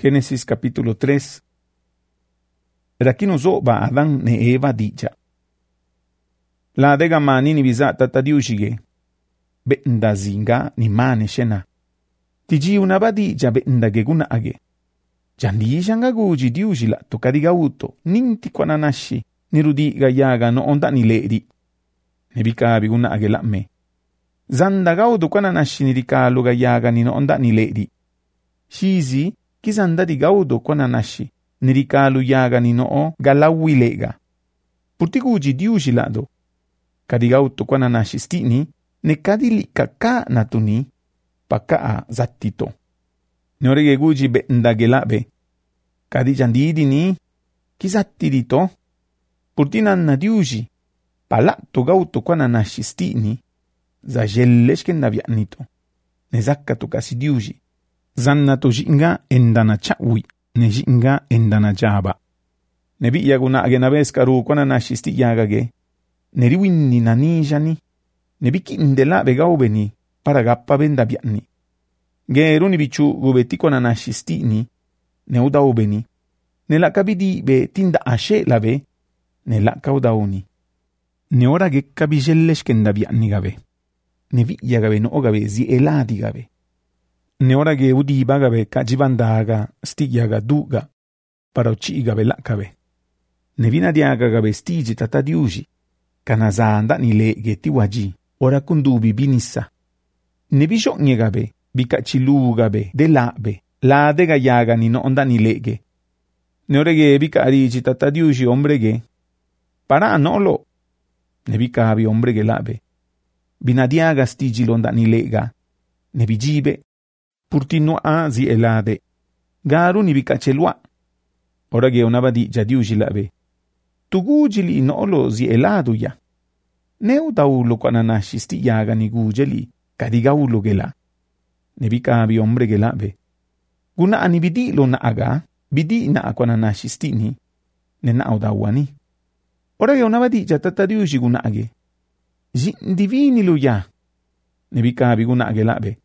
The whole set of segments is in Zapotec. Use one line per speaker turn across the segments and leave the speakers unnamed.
Génesis capítulo 3. Rakinu zoba Adán ne Eva dicha. La dega mani ni biza tatadiushige. Benda zinga ni mane shena. Tiji una badija benda geguna age. Jandisha nga guji diushi la tokadiga uto. Ninti kwananashi. Nirudiga yaga no onda ni leri. Nebika biguna age la me. Zanda gaudo kwananashi nirikalu ga yaga ni no onda ni leri. Shizi kizanda di gaudo kwananashi. Nirikalu yaga ni no galawi lega. Purtiguji diushi lado. Kadigauto kwananashi stini. Ne kadili kaka natuni. Pakaa zattito. Neorege guji benda gelabe. Kadi jandidi ni. Kizatti dito. Purtinanna diushi. Palatto gauto kwananashi stini. Za jelleshken navianito. Ne zakkato kasi diushi. Zannato jinga endana chawi. Ne jinga endana jaba. Ne biyaguna agenabeskaru kwananashi sti yagage. Ne riwinni nanijani. Ne bikinde labe gaubeni. Para gappa benda bianni. Geruni bichu gubeti kwananashi stini. Ne udaubeni. Ne lakabidi be tinda ashe labe. Ne lakaudauni. Ne ora gekka bijelleshken bianni gabe. Ne via gabe no gabe zi eladi gabe. Ne ora ge udiba gabe kajibandaga stiyaga duga. Para uchi gabe lakabe. Ne vina diaga gabe stiji tatadiuji. Kanazanda ni lege tiwaji. Ora kundubi binissa. Ne bisogni gabe. Bikachilu gabe. Delabe. La dega yaga ni no onda ni lege. Ne orege bika ariji tatadiuji ombrege. Para nolo. Ne bika abi ombrege labe. Binadiaga stiji londa ni lega. Ne bijibe. Purtino a zi elade. Garu ni bikachelua. Orage onabadi jadiuji labe. Tugujili nolo zi eladu ya. Neu daulo kwananashi sti yaga ni gujeli. Kadigaulo gela. Ne bika abi ombrege labe. Guna ani bidilo na aga. Bidi na kwananashi stini. Ne na udawani. Orage onabadi jatatadiuji guna age. Jindivini lo ya. Ne bika abi guna age labe.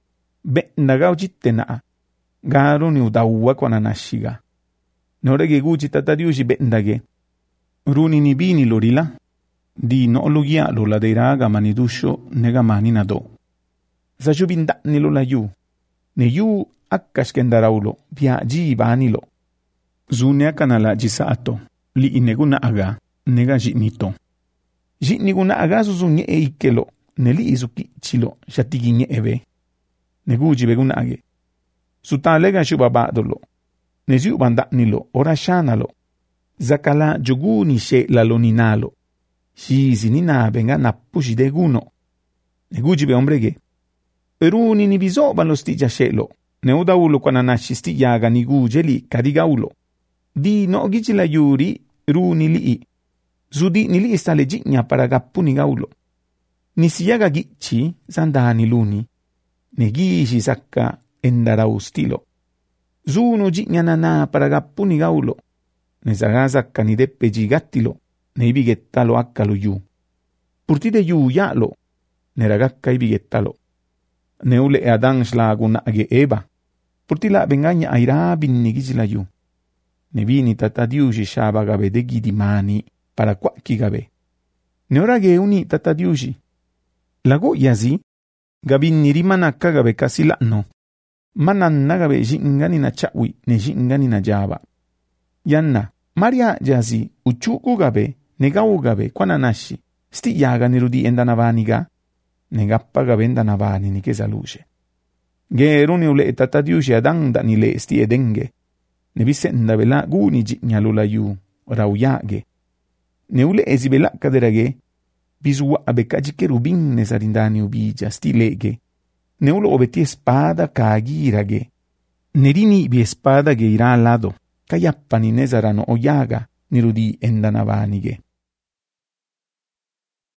Benda gao jitte na. Garu ni udawa kwananashiga. Ne orege guji tatadiuji bendage. Runi ni bini lo rila. Di no lo gia lo la deiraga manidusho nega mani nado. Zajubinda ni lo la yu. Ne yu akkashkendaraulo. Via ji banilo. Zune akanala jisaato. Li ineguna aga. Nega jitnito. Jitniguna aga zuzunye e ikelo. Neli izuki chilo. Shatiginye ebe. Neguji beguna age. Sutalega shubabadolo. Neziu bandanilo. Ora shanalo. Zakala joguni she laloninalo. Shizi nina benga nappushi deguno. Neguji be ombrege. Peruni ni bisoba lo stija shelo. Neudaulo kwananashi stiyaga nigujeli kadigaulo. Di no gijila yuri runi lii. Zudi ni lii stale jigna para gappuni gaulo. Nisiyaga gichi zandani luni. Negishi sakka endarau stilo. Zuno jigna nana para gappuni gaulo. Nezaga sakka ni deppe jigattilo. Ne ibigettalo akkalo yu. Purtide yu yalo. Ne ragakka ibigettalo. Ne ule e adan shlaguna age eba. Purtila bengagna aira binni gijila yu. Ne vini tatadiuji shaba gabe degi di mani para quacchi gabe. Ne ora ge uni tatadiuji. Lago yazi. Gabinni rimanakka gabe kasilano. Mananna gabe jingani na chawi ne jingani na jaba. Yanna. Maria jazi uchuku gabe. Negau gabe kwananashi. Sti yaga nirudi endanavaniga. Negappa gabe endanavani ni kesa luce. Geruni ule tatadiushi adanda ni le sti edenge. Ne bisenda bela guni jignalu la yu. Rauyage. Ne ule ezibela kaderage. Bisua abekaji kerubin ne sarindani ubija sti lege. Ne ulo obeti espada kagirage. Nerini bi espada ge ira al lado. Kayappani ne sarano oyaga nirudi endanavanige.